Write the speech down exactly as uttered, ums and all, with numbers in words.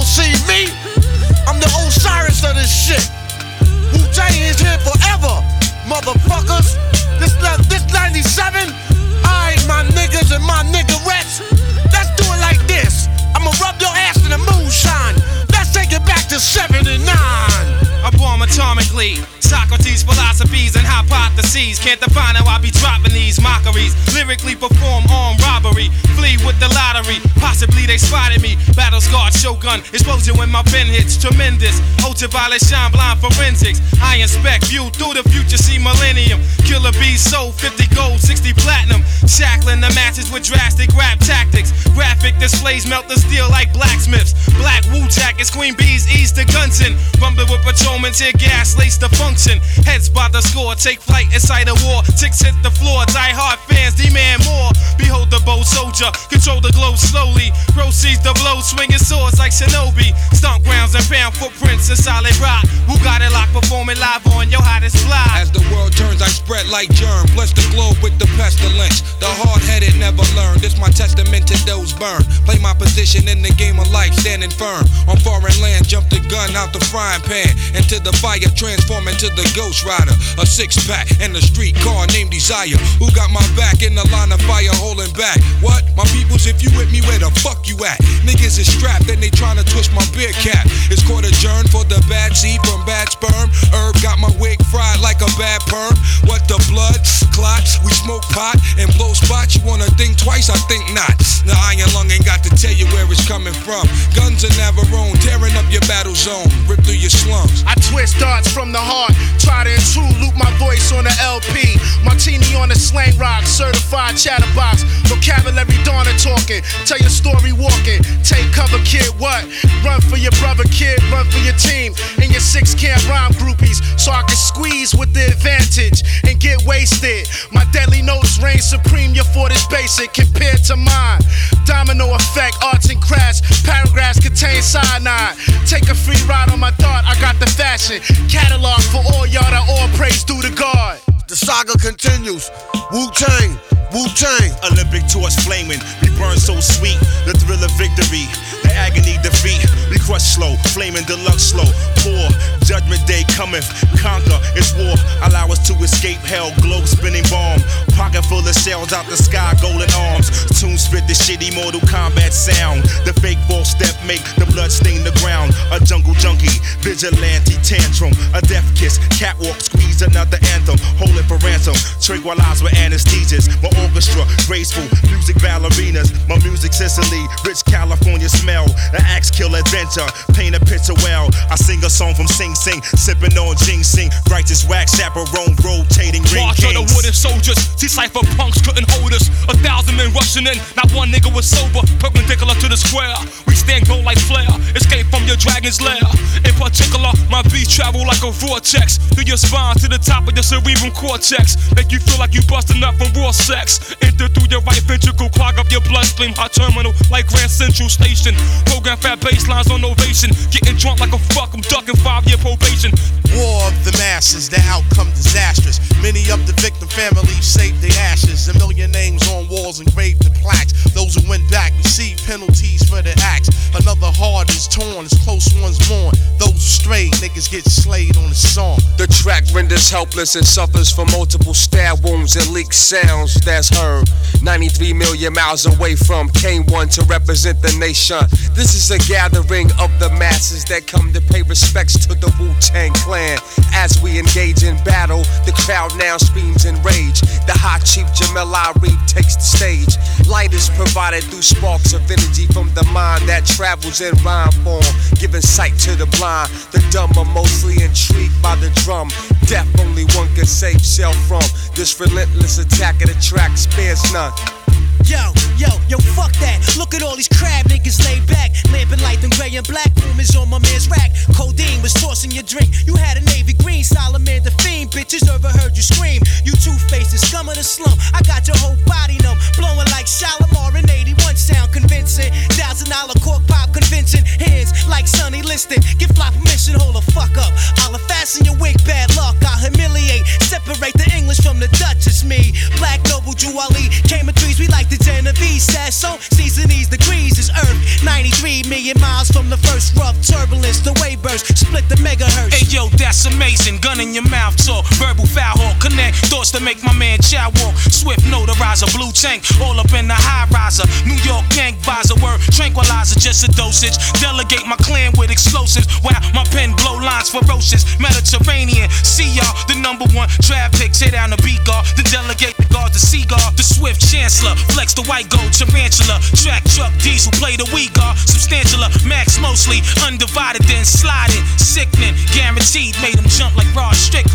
see me? I'm the Osiris of this shit. Wu-Tang is here forever, motherfuckers. This this ninety-seven, I ain't my niggas and my niggerettes. Let's do it like this. I'ma rub your ass in the moonshine. Let's take it back to seventy-nine. I bomb atomically. Socrates' philosophies and hypotheses can't define how I be dropping these mockeries. Lyrically perform armed robbery, flee with the lottery. Possibly they spotted me. Battle scarred shogun, explosion when my pen hits. Tremendous, ultraviolet shine blind forensics. I inspect, view through the future, see millennium. Killer bees sold fifty gold, sixty platinum. Shackling the masses with drastic rap tactics. Graphic displays melt the steel like blacksmiths. Black Wu jackets, queen bees ease the gunson. Rumbling with patrolmen, tear gas, lace the function. Heads by the score, take flight inside a war. Ticks hit the floor, die hard fans demand more. Behold the bold soldier, control the globe slowly. Proceeds the blow, swinging swords like shinobi. Stomp grounds and pound footprints in solid rock. Who got it locked, performing live on your hottest fly? As the world turns, I spread like germ. Bless the globe with the pestilence. The hard-headed never learn. This my testament to those burned. Play my position in the game of life, standing firm. On foreign land, jump the gun out the frying pan. Into the fire, transform into the Ghost Rider. A six-pack and a street car named Desire. Who got my back in the line of fire holding back? What? My peoples, if you with me, where the fuck you at? Niggas is strapped and they tryna twist my beer cap. It's court adjourned for the bad seed from bad sperm. Herb got my wig fried like a bad perm. What the blood? Clots? We smoke pot and blow spots. You wanna think twice? I think not. The iron lung ain't got to tell you where it's coming from. Guns are Navarone, tearing up your battle zone. Rip through your slums. I twist darts from the heart. Try to intrude, loop my voice on the L P. Martini on the slang rock, certified chatterbox. Vocabulary Donna talking, tell your story walking. Take cover, kid, what? Run for your brother, kid, run for your team. And your six can't rhyme groupies, so I can squeeze with the advantage and get wasted. My deadly notes reign supreme, your fort is basic compared to mine. Domino effect, arts and crafts, paragraphs contain cyanide. Take a free ride on my thought, I got the fashion. Catalog for all y'all that all praise due to God. The saga continues. Wu-Tang, Wu-Tang. Olympic torch flaming, we burn so sweet. The thrill of victory, the agony defeat. We crush slow, flaming deluxe slow. Poor, judgment day cometh, conquer, it's war. Allow us to escape hell, globe spinning bomb. Pocket full of shells out the sky, golden arms. Tunes spit the shitty Mortal Kombat sound. The fake false step make the blood stain the ground. A jungle junkie, vigilante tantrum. A death kiss, catwalk, squeeze another anthem. Hold it for ransom, tranquilize with anesthesias. My orchestra, graceful, music ballerinas. My music Sicily, rich California smell. An axe kill adventure, paint a picture well. I sing a song from Sing Sing, sipping on ginseng. Righteous wax, chaperone, rotating ring March kings. of the wooden soldiers, see cypher punks couldn't hold us. A thousand men rushing in, not one nigga was sober. Perpendicular to the square, we stand gold like flare. Escape from your dragon's lair. In particular, my beats travel like a vortex through your spine to the top of your cerebral cortex. Make you feel like you busting up from raw sex. Enter through your right ventricle, clog up your bloodstream. Hot terminal like Grand Central Station. Program fat baselines on ovation. Getting drunk like a fuck, I'm ducking five-year probation. War of the masses, the outcome disastrous. Many of the victim families saved their ashes. A million names on walls engraved in plaques. Those who went back receive penalties for their acts. Another heart is torn as close ones mourn. Those who strayed, niggas get slayed on the song. The track renders helpless and suffers from multiple stab wounds and leaked sounds that's heard. ninety-three million miles away from K one to represent the nation. This is a gathering of the masses that come to pay respects to the Wu-Tang Clan. As we engage in battle, the crowd now screams in rage. The hot chief Jamel Arif takes the stage. Light is provided through sparks of energy from the mind that travels in rhyme form, giving sight to the blind. The dumb are mostly intrigued by the drum. Death only one can save self from. This relentless attack of the track spares none. Yo, yo, yo, fuck that. Look at all these crab niggas laid back. Lamping light and gray and black. Room is on my man's rack. Codeine was tossing your drink. You had a navy green. Solomon the fiend. Bitches overheard you scream. You two-faced the scum of the slum. I got your whole body numb. Blowing like Shalimar in eighty-one. Sound convincing. Thousand dollar cork pop convincing. Hands like Sonny Liston. Give fly permission. Hold the fuck up. I'll fasten your wig. Bad luck. I'll humiliate. Separate the English from the Dutch. It's me. Black Noble Jew Ali. Came in threes. We like the Genovese. Says so. Season these degrees is Earth. ninety-three million miles from the first Rough turbulence, the wave burst, split the megahertz. Hey yo, that's amazing. Gun in your mouth talk, verbal foul hawk. Connect thoughts to make my man chow walk. Swift notarizer, blue tank, all up in the high riser. New York gang visor, word tranquilizer, just a dosage. Delegate my clan with explosives while my pen blow lines ferocious. Mediterranean, see y'all, the number one draft pick. Tear down the beat guard, then delegate the guard, the seagull, the swift chancellor. Flex the white gold tarantula. Track truck diesel, play the we guard. Substantialer, max mostly undivided, then sliding. Sickening, guaranteed, made him jump like Rod Strickland.